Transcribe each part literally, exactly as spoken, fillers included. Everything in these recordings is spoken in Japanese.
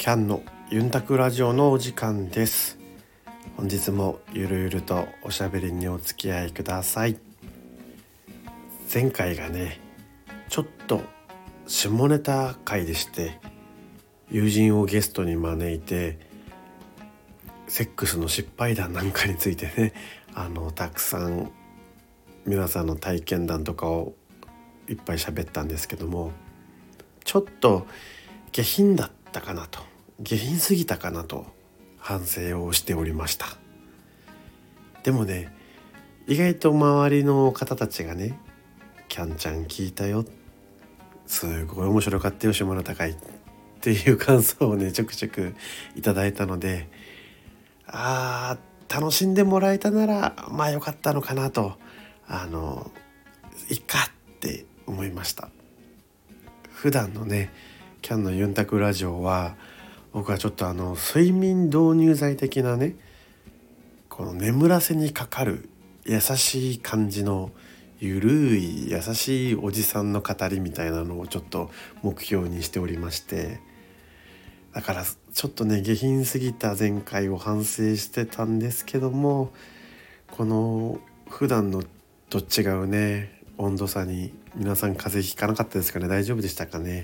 キャンのユンタクラジオのお時間です。本日もゆるゆるとおしゃべりにお付き合いください。前回がねちょっと下ネタ回でして、友人をゲストに招いてセックスの失敗談なんかについてねあのたくさん皆さんの体験談とかをいっぱい喋ったんですけども、ちょっと下品だったかなと下品すぎたかなと反省をしておりました。でもね意外と周りの方たちがねキャンちゃん聞いたよ、すごい面白かったよ下ネタ会っていう感想をねちょくちょくいただいたので、あー楽しんでもらえたならまあよかったのかなとあのいっかって思いました。普段のねキャンのユンタクラジオは僕はちょっとあの睡眠導入剤的なねこの眠らせにかかる優しい感じのゆるい優しいおじさんの語りみたいなのをちょっと目標にしておりまして、だからちょっとね下品すぎた前回を反省してたんですけども、この普段のと違うね温度差に皆さん風邪ひかなかったですかね。大丈夫でしたかね。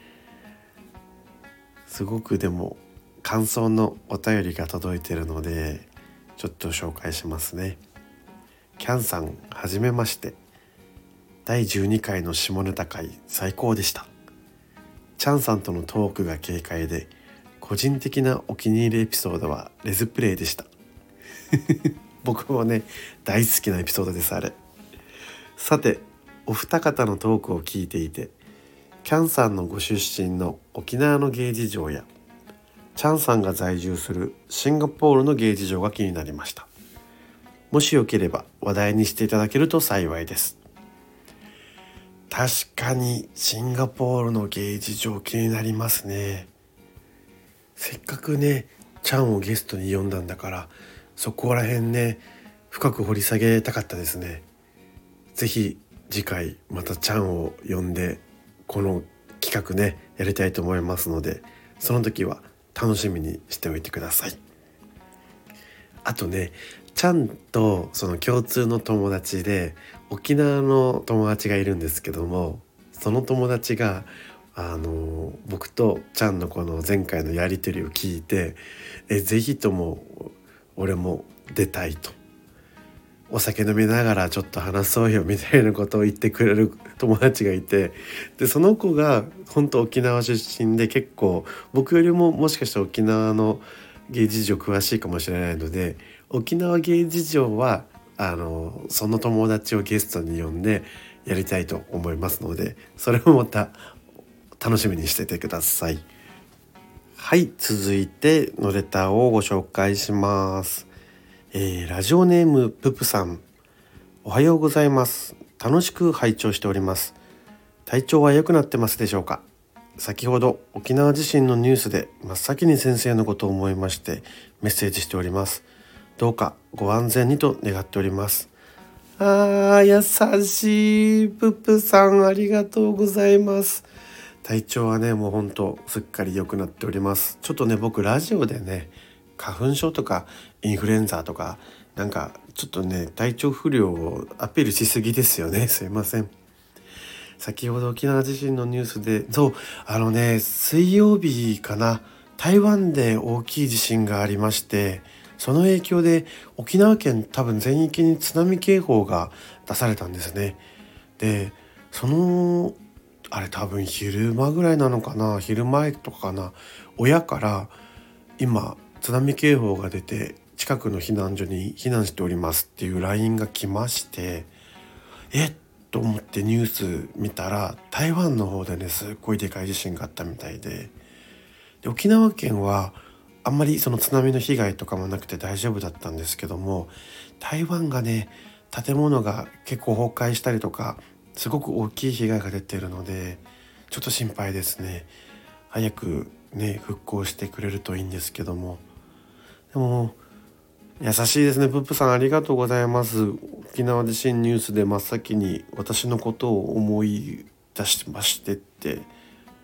すごくでも感想のお便りが届いているのでちょっと紹介しますね。キャンさんはじめまして、だいじゅうにかいの下ネタ会最高でした。チャンさんとのトークが軽快で個人的なお気に入りエピソードはレズプレイでした僕もね大好きなエピソードですあれ。さてお二方のトークを聞いていて、キャンさんのご出身の沖縄の芸事情やチャンさんが在住するシンガポールの芸事情が気になりました。もしよければ話題にしていただけると幸いです。確かにシンガポールの芸事情気になりますね。せっかくねチャンをゲストに呼んだんだからそこら辺ね深く掘り下げたかったですね。ぜひ次回またチャンを呼んでこの企画ねやりたいと思いますので、その時は楽しみにしておいてください。あとねチャンとその共通の友達で沖縄の友達がいるんですけども、その友達があの僕とチャンのこの前回のやり取りを聞いて、えぜひとも俺も出たいと、お酒飲みながらちょっと話そうよみたいなことを言ってくれる友達がいて、でその子が本当沖縄出身で結構僕よりももしかしたら沖縄の芸事情詳しいかもしれないので、沖縄芸事情はあのその友達をゲストに呼んでやりたいと思いますので、それもまた楽しみにしててください。はい、続いてのレターをご紹介します。えー、ラジオネームププさん、おはようございます。楽しく拝聴しております。体調は良くなってますでしょうか。先ほど沖縄地震のニュースで真っ先に先生のことを思いましてメッセージしております。どうかご安全にと願っております。あー優しいププさん、ありがとうございます。体調はねもうほんとすっかり良くなっております。ちょっとね僕ラジオでね花粉症とかインフルエンザとかなんかちょっとね体調不良をアピールしすぎですよね。すいません。先ほど沖縄地震のニュースで、そうあのね水曜日かな、台湾で大きい地震がありまして、その影響で沖縄県多分全域に津波警報が出されたんですね。でそのあれ多分昼間ぐらいなのかな、昼前とかかな、親から今津波警報が出て近くの避難所に避難しておりますっていう ライン が来まして、えっと思ってニュース見たら台湾の方でねすっごいでかい地震があったみたいで、で沖縄県はあんまりその津波の被害とかもなくて大丈夫だったんですけども、台湾がね建物が結構崩壊したりとかすごく大きい被害が出ているのでちょっと心配ですね。早くね復興してくれるといいんですけども、でも優しいですね。プップさんありがとうございます。沖縄地震ニュースで真っ先に私のことを思い出しましてって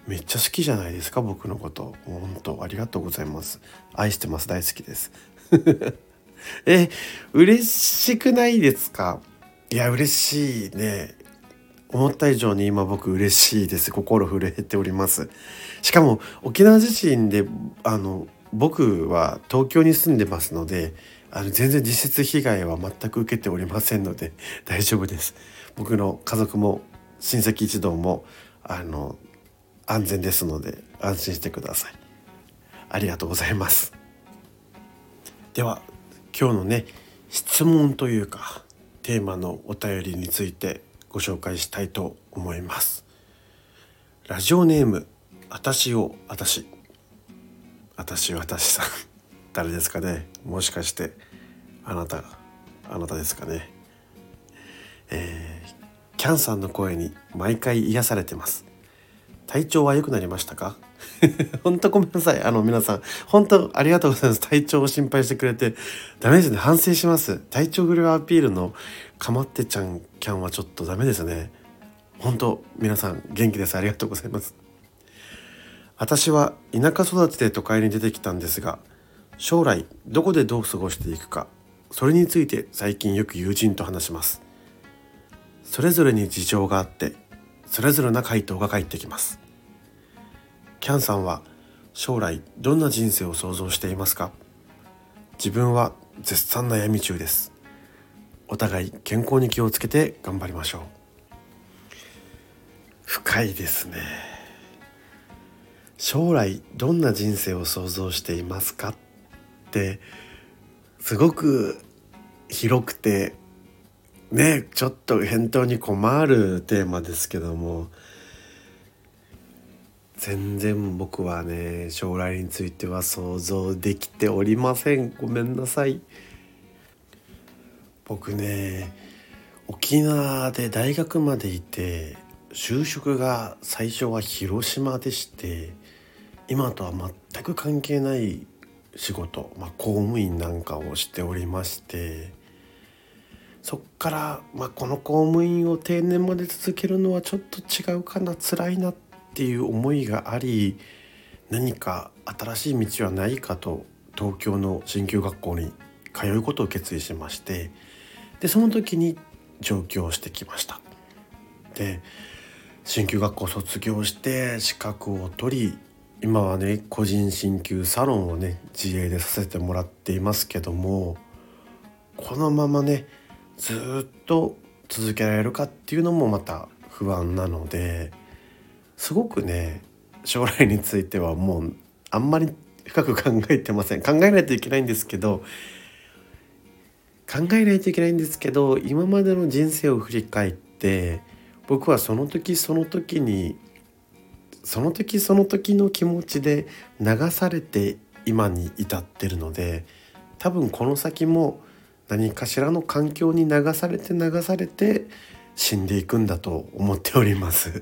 めっちゃ好きじゃないですか、僕のこと。本当ありがとうございます。愛してます。大好きですえ、嬉しくないですか？いや嬉しいね。思った以上に今僕嬉しいです。心震えております。しかも沖縄地震であの僕は東京に住んでますので、あの全然実質被害は全く受けておりませんので大丈夫です。僕の家族も親戚一同もあの安全ですので安心してください。ありがとうございます。では今日のね質問というかテーマのお便りについてご紹介したいと思います。ラジオネームあたしをあたしあたしあたしさん誰ですかね。もしかしてあなたあなたですかね。えー、キャンさんの声に毎回癒されてます。体調は良くなりましたか？本当ごめんなさい。あの皆さん本当ありがとうございます。体調を心配してくれて。ダメですね。反省します。体調不良アピールのかまってちゃんキャンはちょっとダメですね。本当皆さん元気です。ありがとうございます。私は田舎育ちで都会に出てきたんですが、将来どこでどう過ごしていくか、それについて最近よく友人と話します。それぞれに事情があってそれぞれな回答が返ってきます。キャンさんは将来どんな人生を想像していますか？自分は絶賛悩み中です。お互い健康に気をつけて頑張りましょう。深いですね。将来どんな人生を想像していますかってすごく広くてね、ちょっと返答に困るテーマですけども、全然僕はね将来については想像できておりません。ごめんなさい。僕ね沖縄で大学までいて就職が最初は広島でして、今とは全く関係ない仕事、まあ、公務員なんかをしておりまして、そっから、まあ、この公務員を定年まで続けるのはちょっと違うかな、辛いなっていう思いがあり、何か新しい道はないかと東京の進級学校に通うことを決意しまして、でその時に上京してきました。で進級学校を卒業して資格を取り、今はね個人進級サロンをね自営でさせてもらっていますけども、このままねずっと続けられるかっていうのもまた不安なので、すごくね将来についてはもうあんまり深く考えてません。考えないといけないんですけど考えないといけないんですけど今までの人生を振り返って僕はその時その時にその時その時の気持ちで流されて今に至ってるので、多分この先も何かしらの環境に流されて流されて死んでいくんだと思っております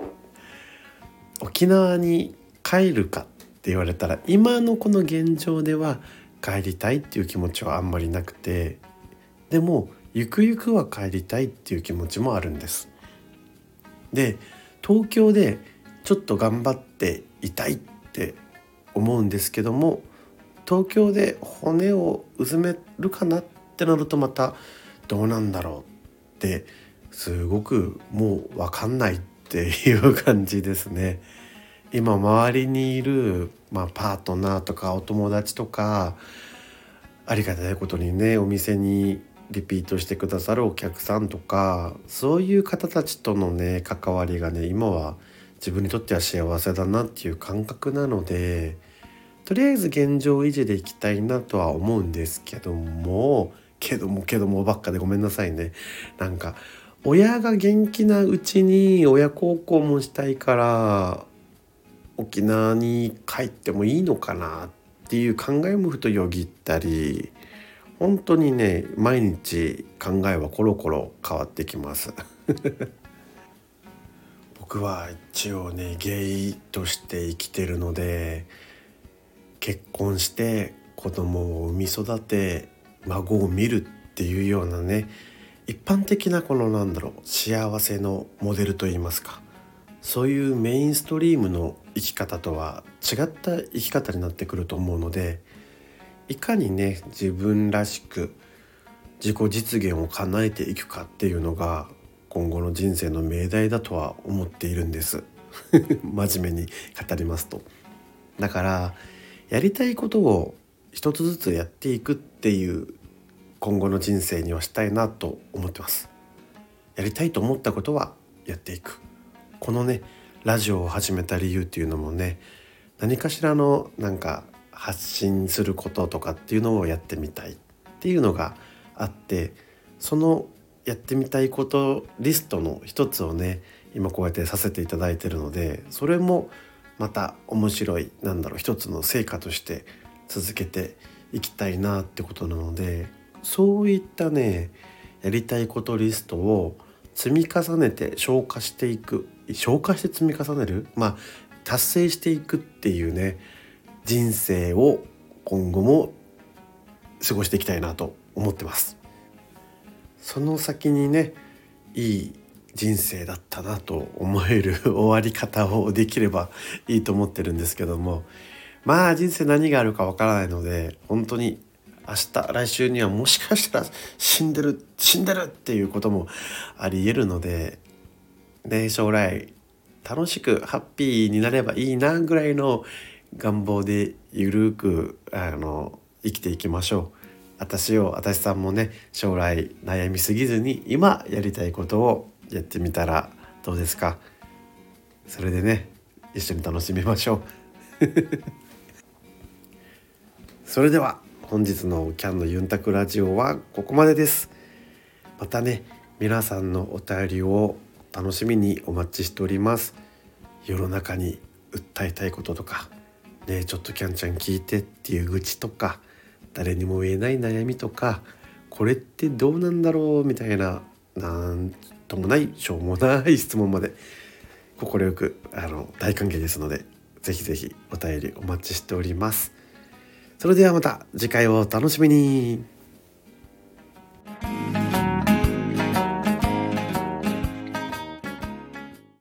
沖縄に帰るかって言われたら今のこの現状では帰りたいっていう気持ちはあんまりなくて、でもゆくゆくは帰りたいっていう気持ちもあるんです。で東京でちょっと頑張っていたいって思うんですけども、東京で骨をうずめるかなってなるとまたどうなんだろうってすごくもう分かんないっていう感じですね。今周りにいる、まあ、パートナーとかお友達とか、ありがたいことにねお店にリピートしてくださるお客さんとか、そういう方たちとのね関わりがね今は自分にとっては幸せだなっていう感覚なので、とりあえず現状維持でいきたいなとは思うんですけどもけどもけどもばっかでごめんなさいね。なんか親が元気なうちに親孝行もしたいから沖縄に帰ってもいいのかなっていう考えもふとよぎったり、本当にね毎日考えはコロコロ変わってきます僕は一応ねゲイとして生きてるので、結婚して子供を産み育て孫を見るっていうようなね一般的なこのなんだろう幸せのモデルといいますか、 そういうメインストリームの生き方とは違った生き方になってくると思うので、いかにね自分らしく自己実現を叶えていくかっていうのが今後の人生の命題だとは思っているんです真面目に語りますと。だからやりたいことを一つずつやっていくっていう今後の人生にはしたいなと思ってます。やりたいと思ったことはやっていく。このねラジオを始めた理由っていうのもね、何かしらのなんか発信することとかっていうのをやってみたいっていうのがあって、そのやってみたいことリストの一つをね今こうやってさせていただいているので、それもまた面白いなんだろう一つの成果として続けていきたいなってことなので、そういったねやりたいことリストを積み重ねて消化していく、消化して積み重ねる、まあ達成していくっていうね人生を今後も過ごしていきたいなと思ってます。その先にねいい人生だったなと思える終わり方をできればいいと思ってるんですけども、まあ人生何があるかわからないので、本当に明日来週にはもしかしたら死んでる死んでるっていうこともあり得るのでね、将来楽しくハッピーになればいいなぐらいの願望でゆるくあの生きていきましょう。私を私さんもね将来悩みすぎずに今やりたいことをやってみたらどうですか。それでね一緒に楽しみましょうそれでは本日のキャンのユンタクラジオはここまでです。またね皆さんのお便りを楽しみにお待ちしております。世の中に訴えたいこととかね、ちょっとキャンちゃん聞いてっていう愚痴とか、誰にも言えない悩みとか、これってどうなんだろうみたいな、なんともないしょうもない質問まで快くあの大歓迎ですので、ぜひぜひお便りお待ちしております。それではまた次回をお楽しみに。